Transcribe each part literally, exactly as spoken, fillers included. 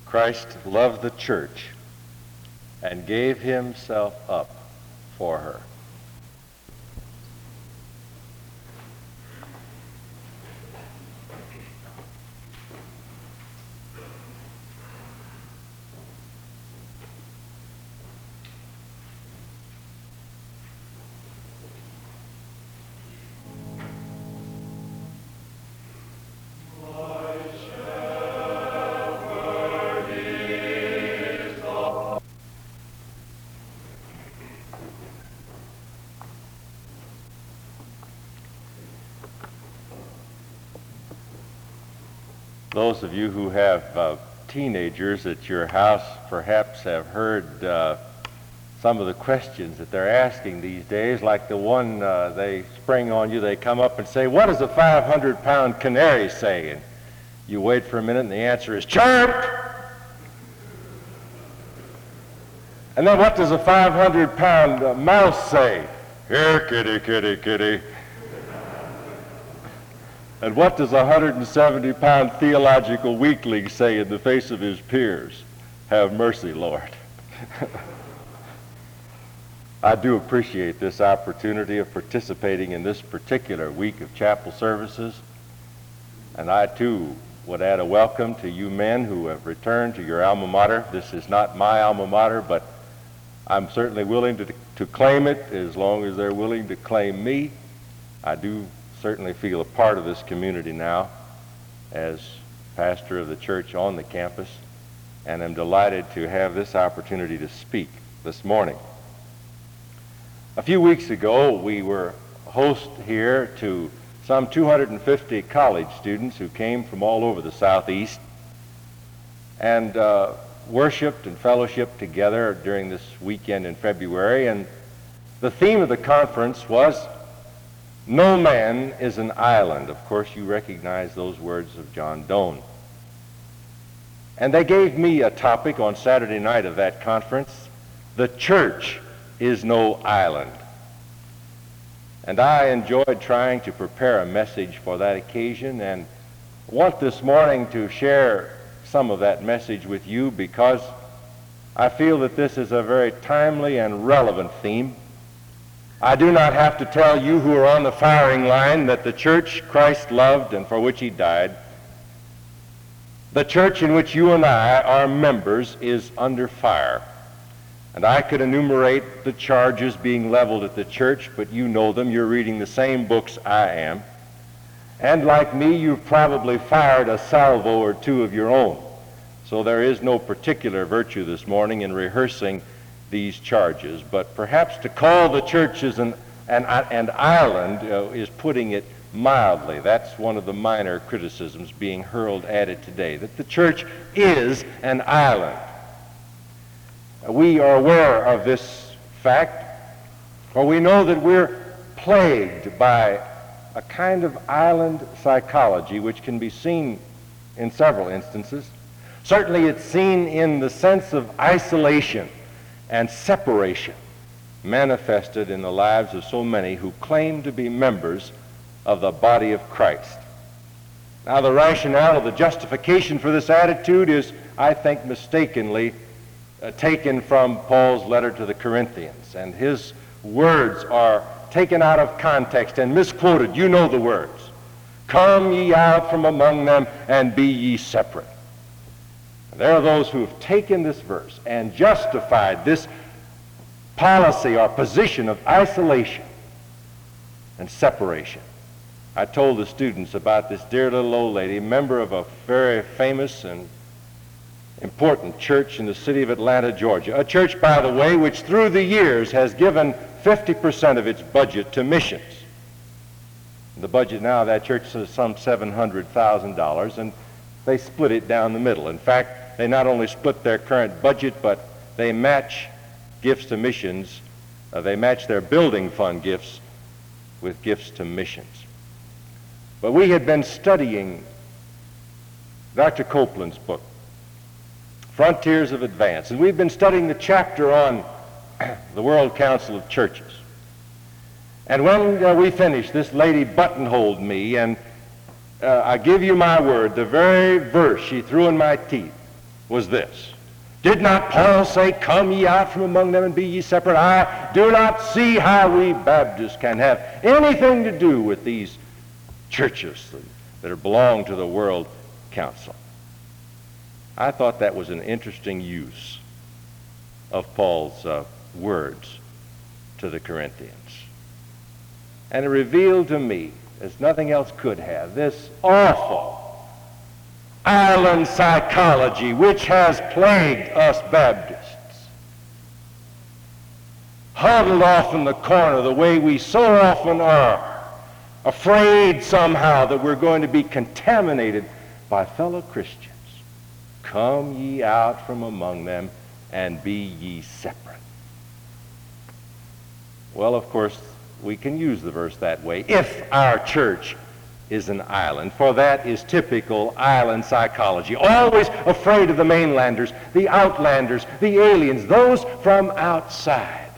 Christ loved the church and gave himself up for her. Those of you who have uh, teenagers at your house perhaps have heard uh, some of the questions that they're asking these days, like the one uh, they spring on you. They come up and say, "What does a five hundred pound canary say?" And you wait for a minute and the answer is chirp. And then what does a five hundred pound uh, mouse say? Here, kitty, kitty, kitty. And what does a one hundred seventy pound theological weakling say in the face of his peers? Have mercy, Lord. I do appreciate this opportunity of participating in this particular week of chapel services. And I, too, would add a welcome to you men who have returned to your alma mater. This is not my alma mater, but I'm certainly willing to, to claim it as long as they're willing to claim me. I do certainly feel a part of this community now as pastor of the church on the campus, and I'm delighted to have this opportunity to speak this morning. A few weeks ago, we were host here to some two hundred fifty college students who came from all over the Southeast and uh, worshiped and fellowshiped together during this weekend in February, and the theme of the conference was "No man is an island." Of course, you recognize those words of John Donne. And they gave me a topic on Saturday night of that conference: "The church is no island." And I enjoyed trying to prepare a message for that occasion, and want this morning to share some of that message with you because I feel that this is a very timely and relevant theme. I do not have to tell you who are on the firing line that the church Christ loved and for which he died, the church in which you and I are members, is under fire. And I could enumerate the charges being leveled at the church, but you know them. You're reading the same books I am. And like me, you've probably fired a salvo or two of your own. So there is no particular virtue this morning in rehearsing these charges, but perhaps to call the church as an, an, an island uh, is putting it mildly. That's one of the minor criticisms being hurled at it today, that the church is an island. We are aware of this fact, for we know that we're plagued by a kind of island psychology which can be seen in several instances. Certainly it's seen in the sense of isolation and separation manifested in the lives of so many who claim to be members of the body of Christ. Now, the rationale, the justification for this attitude is, I think, mistakenly uh, taken from Paul's letter to the Corinthians, and his words are taken out of context and misquoted. You know the words. "Come ye out from among them, and be ye separate." There are those who have taken this verse and justified this policy or position of isolation and separation. I told the students about this dear little old lady, member of a very famous and important church in the city of Atlanta, Georgia. A church, by the way, which through the years has given fifty percent of its budget to missions. The budget now of that church is some seven hundred thousand dollars, and they split it down the middle. In fact, they not only split their current budget, but they match gifts to missions. Uh, they match their building fund gifts with gifts to missions. But we had been studying Doctor Copeland's book, Frontiers of Advance, and we've been studying the chapter on the World Council of Churches. And when uh, we finished, this lady buttonholed me, and uh, I give you my word, the very verse she threw in my teeth was this. Did not Paul say, come ye out from among them and be ye separate? I do not see how we Baptists can have anything to do with these churches that belong to the World Council. I thought that was an interesting use of Paul's uh, words to the Corinthians. And it revealed to me, as nothing else could have, this awful island psychology which has plagued us Baptists. Huddled off in the corner the way we so often are, afraid somehow that we're going to be contaminated by fellow Christians. Come ye out from among them and be ye separate. Well, of course, we can use the verse that way if our church is an island, for that is typical island psychology. Always afraid of the mainlanders, the outlanders, the aliens, those from outside.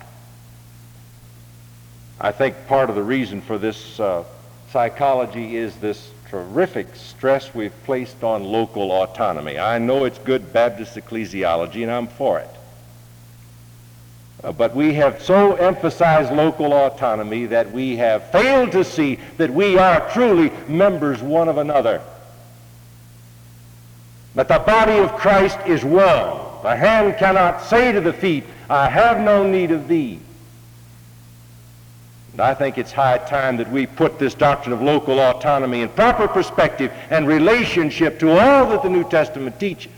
I think part of the reason for this uh, psychology is this terrific stress we've placed on local autonomy. I know it's good Baptist ecclesiology, and I'm for it. Uh, but we have so emphasized local autonomy that we have failed to see that we are truly members one of another. That the body of Christ is one. The hand cannot say to the feet, I have no need of thee. And I think it's high time that we put this doctrine of local autonomy in proper perspective and relationship to all that the New Testament teaches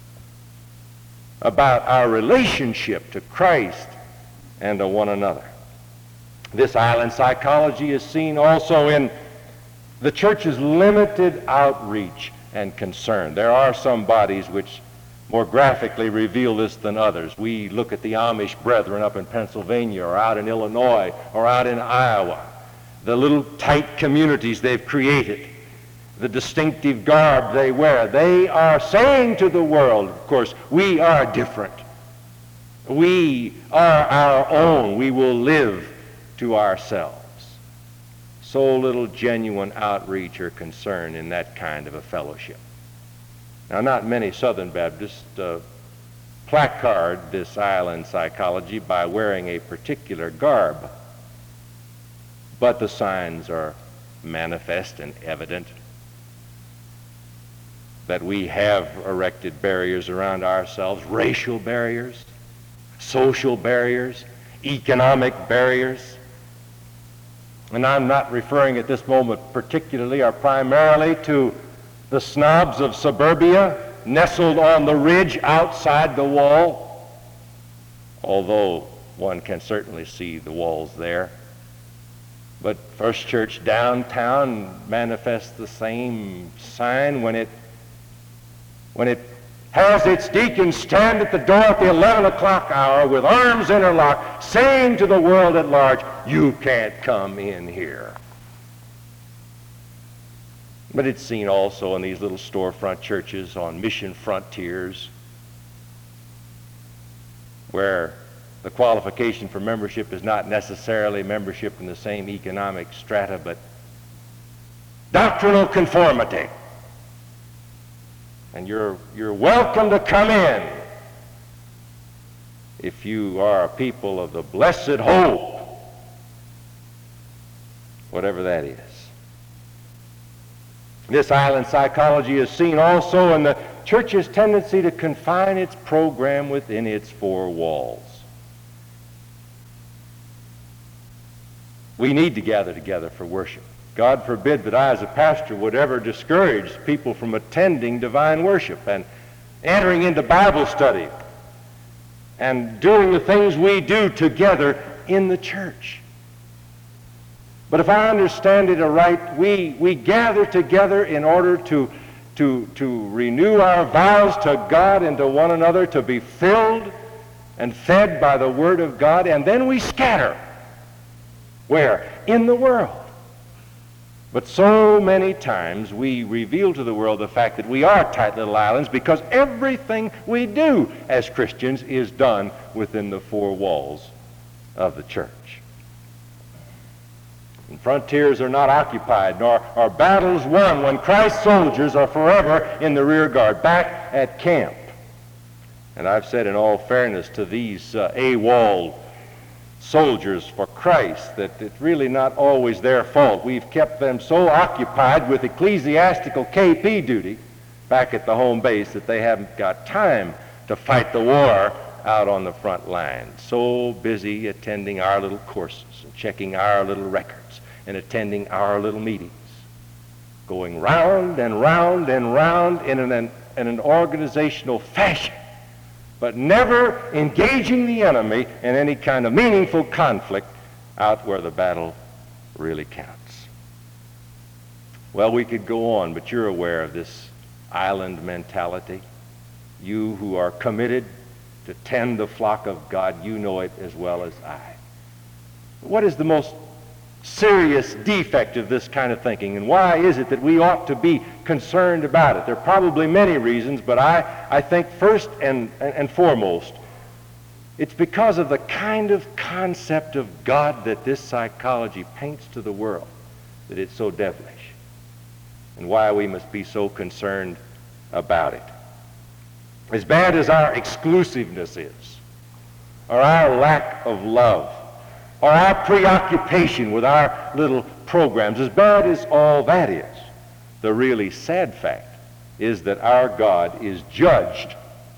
about our relationship to Christ and to one another. This island psychology is seen also in the church's limited outreach and concern. There are some bodies which more graphically reveal this than others. We look at the Amish brethren up in Pennsylvania or out in Illinois or out in Iowa, the little tight communities they've created, the distinctive garb they wear. They are saying to the world, of course, we are different. We are our own. We will live to ourselves. So little genuine outreach or concern in that kind of a fellowship. Now, not many Southern Baptists uh, placard this island psychology by wearing a particular garb, but the signs are manifest and evident that we have erected barriers around ourselves, racial barriers, social barriers, economic barriers. And I'm not referring at this moment particularly or primarily to the snobs of suburbia nestled on the ridge outside the wall, although one can certainly see the walls there. But First Church downtown manifests the same sign when it when it has its deacons stand at the door at the eleven o'clock hour with arms interlocked, saying to the world at large, you can't come in here. But it's seen also in these little storefront churches on mission frontiers where the qualification for membership is not necessarily membership in the same economic strata, but doctrinal conformity. And you're, you're welcome to come in if you are a people of the blessed hope, whatever that is. This island psychology is seen also in the church's tendency to confine its program within its four walls. We need to gather together for worship. God forbid that I as a pastor would ever discourage people from attending divine worship and entering into Bible study and doing the things we do together in the church. But if I understand it aright, we, we gather together in order to, to, to renew our vows to God and to one another, to be filled and fed by the Word of God, and then we scatter. Where? In the world. But so many times we reveal to the world the fact that we are tight little islands because everything we do as Christians is done within the four walls of the church. And frontiers are not occupied, nor are battles won when Christ's soldiers are forever in the rear guard, back at camp. And I've said in all fairness to these uh, AWOL soldiers for Christ that it's really not always their fault. We've kept them so occupied with ecclesiastical K P duty back at the home base that they haven't got time to fight the war out on the front line. So busy attending our little courses and checking our little records and attending our little meetings, going round and round and round in an, in an organizational fashion, but never engaging the enemy in any kind of meaningful conflict out where the battle really counts. Well, we could go on, but you're aware of this island mentality. You who are committed to tend the flock of God, you know it as well as I. What is the most serious defect of this kind of thinking, and why is it that we ought to be concerned about it? There are probably many reasons, but I, I think first and, and, and foremost, it's because of the kind of concept of God that this psychology paints to the world, that it's so devilish, and why we must be so concerned about it. As bad as our exclusiveness is, or our lack of love, or our preoccupation with our little programs, as bad as all that is, the really sad fact is that our God is judged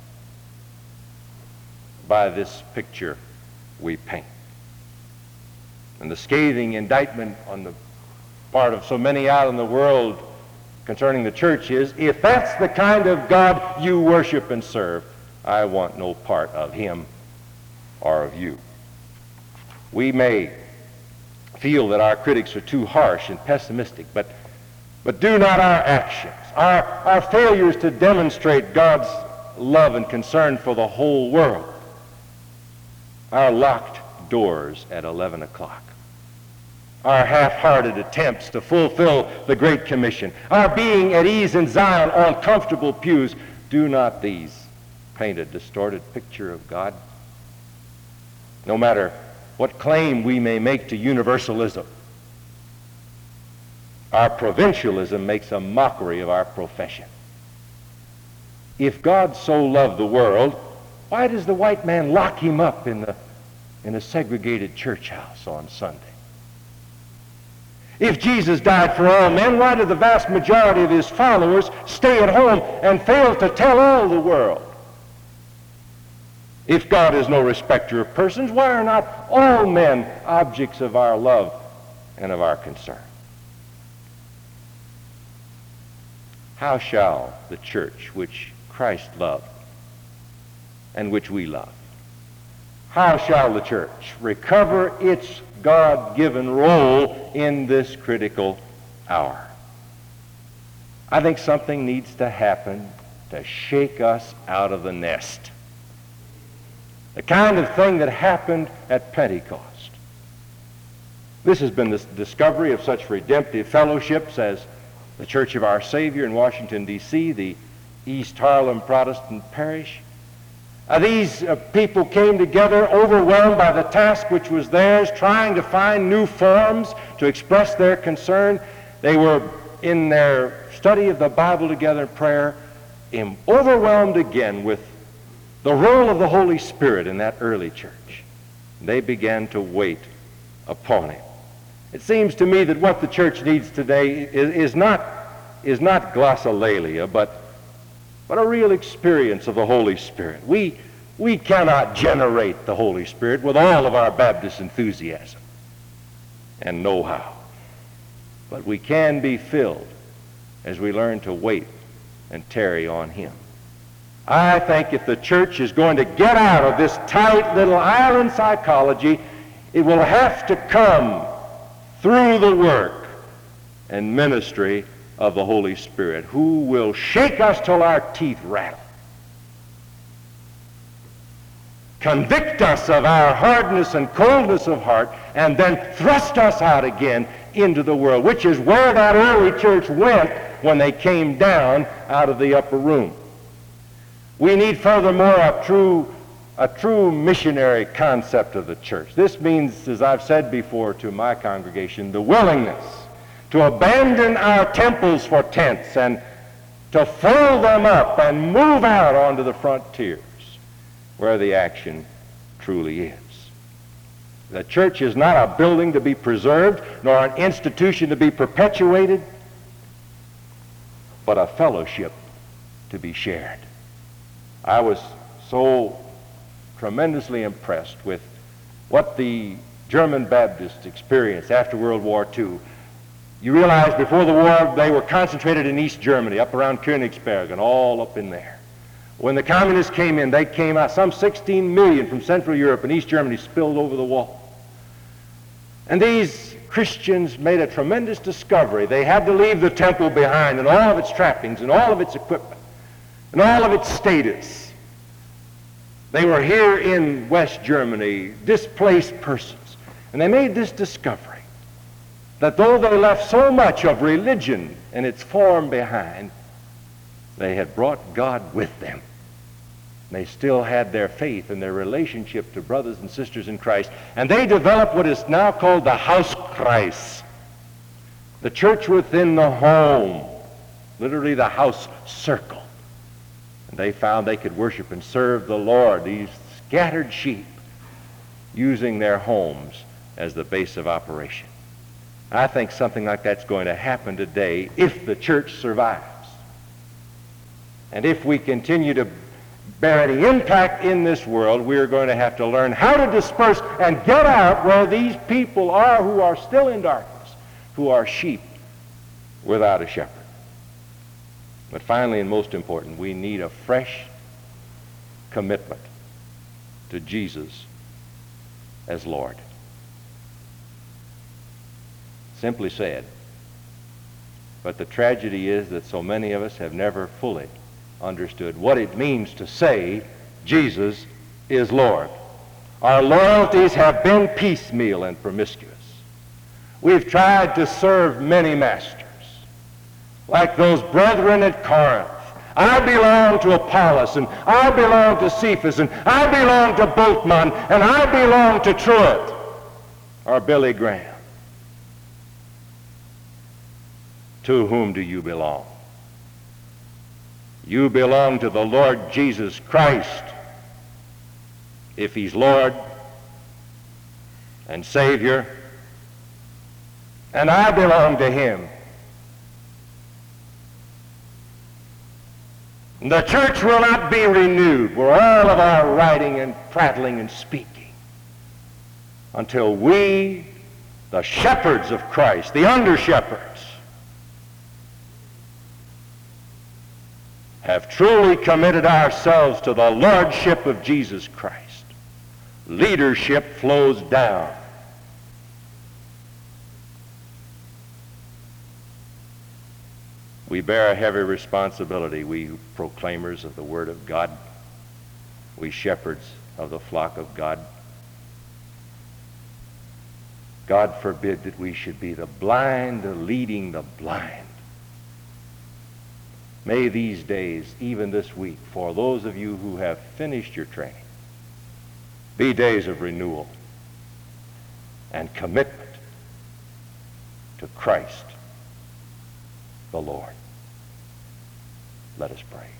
by this picture we paint. And the scathing indictment on the part of so many out in the world concerning the church is, if that's the kind of God you worship and serve, I want no part of him or of you. We may feel that our critics are too harsh and pessimistic, but, but do not our actions, our, our failures to demonstrate God's love and concern for the whole world, our locked doors at eleven o'clock, our half-hearted attempts to fulfill the Great Commission, our being at ease in Zion on comfortable pews, do not these paint a distorted picture of God? No matter what claim we may make to universalism, our provincialism makes a mockery of our profession. If God so loved the world, why does the white man lock him up in, the, in a segregated church house on Sunday? If Jesus died for all men, why do the vast majority of his followers stay at home and fail to tell all the world? If God is no respecter of persons, why are not all men objects of our love and of our concern? How shall the church which Christ loved and which we love, how shall the church recover its God-given role in this critical hour? I think something needs to happen to shake us out of the nest. The kind of thing that happened at Pentecost. This has been the discovery of such redemptive fellowships as the Church of Our Savior in Washington, D C, the East Harlem Protestant Parish. Uh, these uh, people came together overwhelmed by the task which was theirs, trying to find new forms to express their concern. They were in their study of the Bible together in prayer, in, overwhelmed again with the role of the Holy Spirit in that early church. They began to wait upon him. It seems to me that what the church needs today is, is not, is not glossolalia, but, but a real experience of the Holy Spirit. We, we cannot generate the Holy Spirit with all of our Baptist enthusiasm and know-how, but we can be filled as we learn to wait and tarry on him. I think if the church is going to get out of this tight little island psychology, it will have to come through the work and ministry of the Holy Spirit, who will shake us till our teeth rattle, convict us of our hardness and coldness of heart, and then thrust us out again into the world, which is where that early church went when they came down out of the upper room. We need furthermore a true, a true missionary concept of the church. This means, as I've said before to my congregation, the willingness to abandon our temples for tents and to fold them up and move out onto the frontiers where the action truly is. The church is not a building to be preserved, nor an institution to be perpetuated, but a fellowship to be shared. I was so tremendously impressed with what the German Baptists experienced after World War Two. You realize before the war they were concentrated in East Germany, up around Königsberg and all up in there. When the communists came in, they came out, some sixteen million from Central Europe and East Germany spilled over the wall. And these Christians made a tremendous discovery. They had to leave the temple behind and all of its trappings and all of its equipment and all of its status. They were here in West Germany, displaced persons. And they made this discovery, that though they left so much of religion and its form behind, they had brought God with them. They still had their faith and their relationship to brothers and sisters in Christ. And they developed what is now called the Hauskreis, the church within the home, literally the house circle. And they found they could worship and serve the Lord, these scattered sheep, using their homes as the base of operation. I think something like that's going to happen today if the church survives. And if we continue to bear any impact in this world, we are going to have to learn how to disperse and get out where these people are who are still in darkness, who are sheep without a shepherd. But finally, and most important, we need a fresh commitment to Jesus as Lord. Simply said, but the tragedy is that so many of us have never fully understood what it means to say Jesus is Lord. Our loyalties have been piecemeal and promiscuous. We've tried to serve many masters, like those brethren at Corinth. I belong to Apollos, and I belong to Cephas, and I belong to Bultmann, and I belong to Truett, or Billy Graham. To whom do you belong? You belong to the Lord Jesus Christ, if he's Lord and Savior, and I belong to him. The church will not be renewed with all of our writing and prattling and speaking until we, the shepherds of Christ, the under-shepherds, have truly committed ourselves to the lordship of Jesus Christ. Leadership flows down. We bear a heavy responsibility, we proclaimers of the Word of God, we shepherds of the flock of God. God forbid that we should be the blind leading the blind. May these days, even this week, for those of you who have finished your training, be days of renewal and commitment to Christ the Lord. Let us pray.